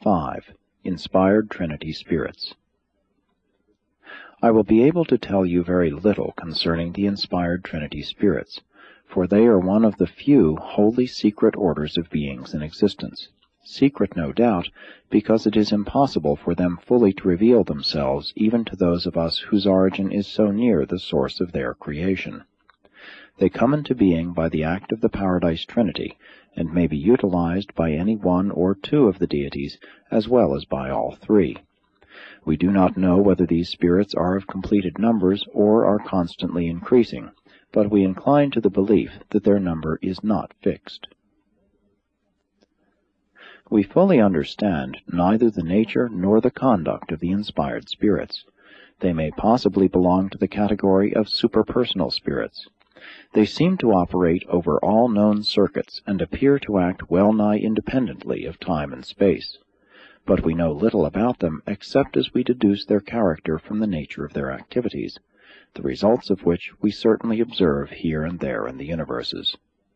5. Inspired Trinity Spirits. I will be able to tell you very little concerning the inspired Trinity Spirits, for they are one of the few wholly secret orders of beings in existence. Secret, no doubt, because it is impossible for them fully to reveal themselves even to those of us whose origin is so near the source of their creation. They come into being by the act of the Paradise Trinity, and may be utilized by any one or two of the deities, as well as by all three. We do not know whether these spirits are of completed numbers or are constantly increasing, but we incline to the belief that their number is not fixed. We fully understand neither the nature nor the conduct of the inspired spirits. They may possibly belong to the category of superpersonal spirits. They seem to operate over all known circuits and appear to act well-nigh independently of time and space. But we know little about them except as we deduce their character from the nature of their activities, the results of which we certainly observe here and there in the universes.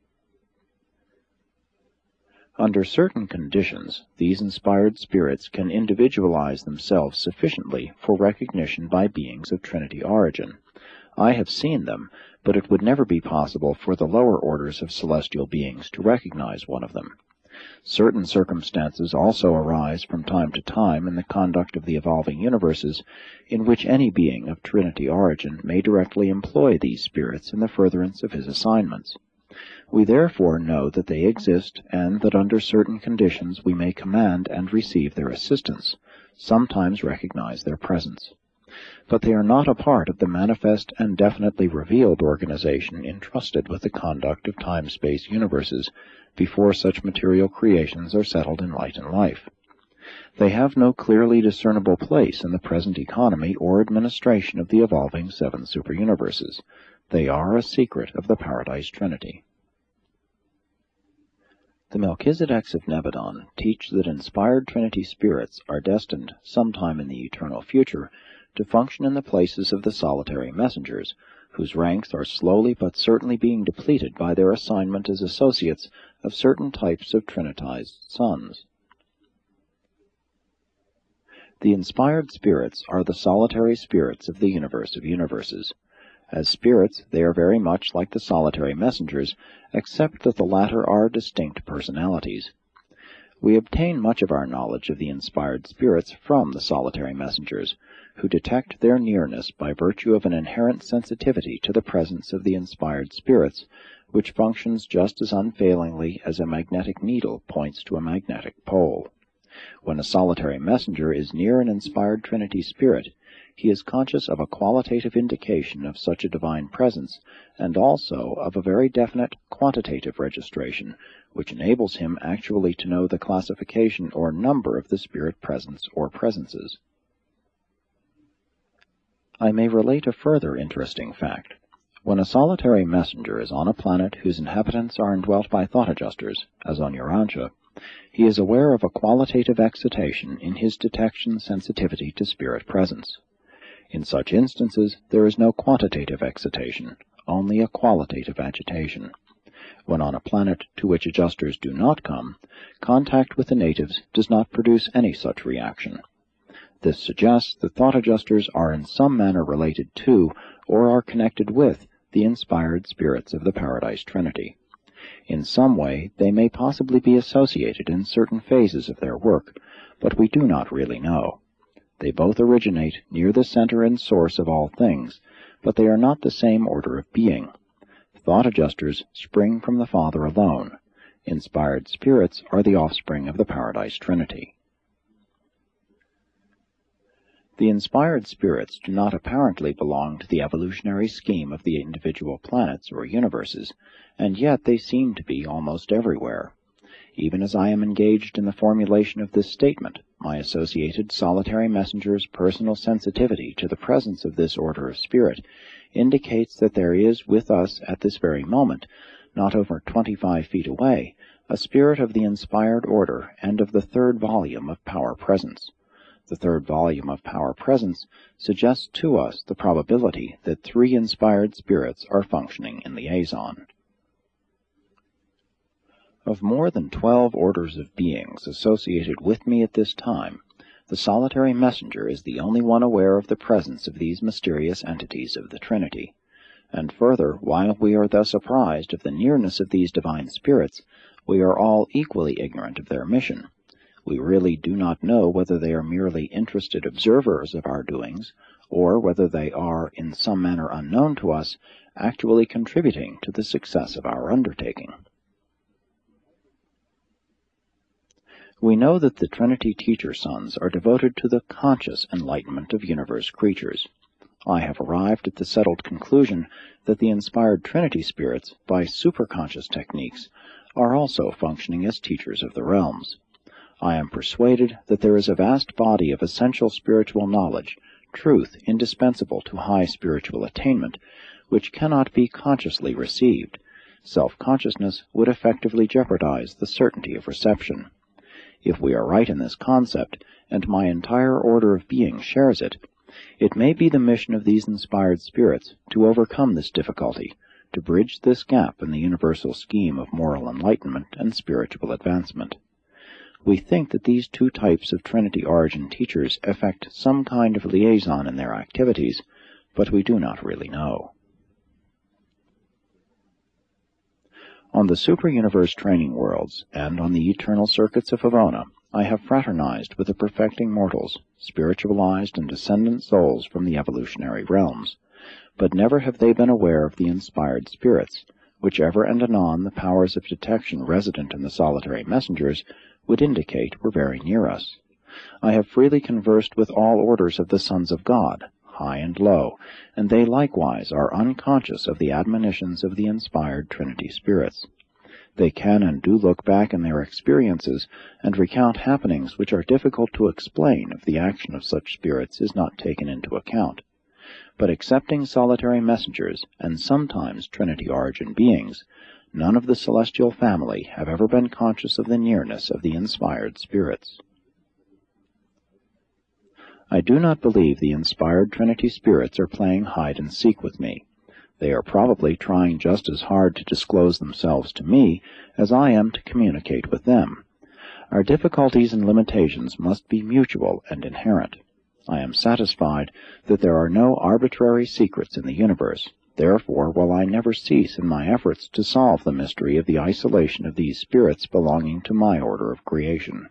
Under certain conditions, these inspired spirits can individualize themselves sufficiently for recognition by beings of Trinity origin. I have seen them, but it would never be possible for the lower orders of celestial beings to recognize one of them. Certain circumstances also arise from time to time in the conduct of the evolving universes, in which any being of Trinity origin may directly employ these spirits in the furtherance of his assignments. We therefore know that they exist, and that under certain conditions we may command and receive their assistance, sometimes recognize their presence. But they are not a part of the manifest and definitely revealed organization entrusted with the conduct of time-space universes before such material creations are settled in light and life. They have no clearly discernible place in the present economy or administration of the evolving 7 superuniverses. They are a secret of the Paradise Trinity. The Melchizedeks of Nebadon teach that inspired Trinity spirits are destined, sometime in the eternal future, to function in the places of the solitary messengers, whose ranks are slowly but certainly being depleted by their assignment as associates of certain types of trinitized sons. The inspired spirits are the solitary spirits of the universe of universes. As spirits, they are very much like the solitary messengers, except that the latter are distinct personalities. We obtain much of our knowledge of the inspired spirits from the solitary messengers, who detect their nearness by virtue of an inherent sensitivity to the presence of the inspired spirits, which functions just as unfailingly as a magnetic needle points to a magnetic pole. When a solitary messenger is near an inspired Trinity spirit, he is conscious of a qualitative indication of such a divine presence, and also of a very definite quantitative registration, which enables him actually to know the classification or number of the spirit presence or presences. I may relate a further interesting fact. When a solitary messenger is on a planet whose inhabitants are indwelt by thought adjusters, as on Urantia, he is aware of a qualitative excitation in his detection sensitivity to spirit presence. In such instances, there is no quantitative excitation, only a qualitative agitation. When on a planet to which adjusters do not come, contact with the natives does not produce any such reaction. This suggests that thought adjusters are in some manner related to, or are connected with, the inspired spirits of the Paradise Trinity. In some way, they may possibly be associated in certain phases of their work, but we do not really know. They both originate near the center and source of all things, but they are not the same order of being. Thought adjusters spring from the Father alone. Inspired spirits are the offspring of the Paradise Trinity. The inspired spirits do not apparently belong to the evolutionary scheme of the individual planets or universes, and yet they seem to be almost everywhere. Even as I am engaged in the formulation of this statement, my associated solitary messenger's personal sensitivity to the presence of this order of spirit indicates that there is with us at this very moment, not over 25 feet away, a spirit of the inspired order and of the 3rd volume of Power Presence. The 3rd volume of Power Presence suggests to us the probability that 3 inspired spirits are functioning in liaison. Of more than 12 orders of beings associated with me at this time, the solitary messenger is the only one aware of the presence of these mysterious entities of the Trinity. And further, while we are thus apprised of the nearness of these divine spirits, we are all equally ignorant of their mission. We really do not know whether they are merely interested observers of our doings, or whether they are, in some manner unknown to us, actually contributing to the success of our undertaking. We know that the Trinity Teacher Sons are devoted to the conscious enlightenment of universe creatures. I have arrived at the settled conclusion that the inspired Trinity spirits, by superconscious techniques, are also functioning as teachers of the realms. I am persuaded that there is a vast body of essential spiritual knowledge, truth indispensable to high spiritual attainment, which cannot be consciously received. Self-consciousness would effectively jeopardize the certainty of reception. If we are right in this concept, and my entire order of beings shares it, it may be the mission of these inspired spirits to overcome this difficulty, to bridge this gap in the universal scheme of moral enlightenment and spiritual advancement. We think that these two types of Trinity origin teachers effect some kind of liaison in their activities, but we do not really know. On the super-universe training worlds, and on the eternal circuits of Havona, I have fraternized with the perfecting mortals, spiritualized and descendant souls from the evolutionary realms, but never have they been aware of the inspired spirits, which ever and anon the powers of detection resident in the solitary messengers would indicate were very near us. I have freely conversed with all orders of the sons of God, high and low, and they likewise are unconscious of the admonitions of the inspired Trinity spirits. They can and do look back in their experiences and recount happenings which are difficult to explain if the action of such spirits is not taken into account. But excepting solitary messengers, and sometimes Trinity origin beings, none of the celestial family have ever been conscious of the nearness of the inspired spirits. I do not believe the inspired Trinity spirits are playing hide-and-seek with me. They are probably trying just as hard to disclose themselves to me as I am to communicate with them. Our difficulties and limitations must be mutual and inherent. I am satisfied that there are no arbitrary secrets in the universe. Therefore, while I never cease in my efforts to solve the mystery of the isolation of these spirits belonging to my order of creation.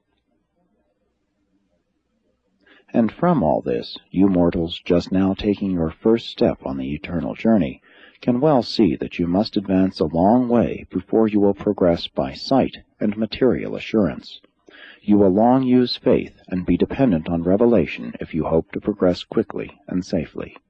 And from all this, you mortals just now taking your first step on the eternal journey can well see that you must advance a long way before you will progress by sight and material assurance. You will long use faith and be dependent on revelation if you hope to progress quickly and safely.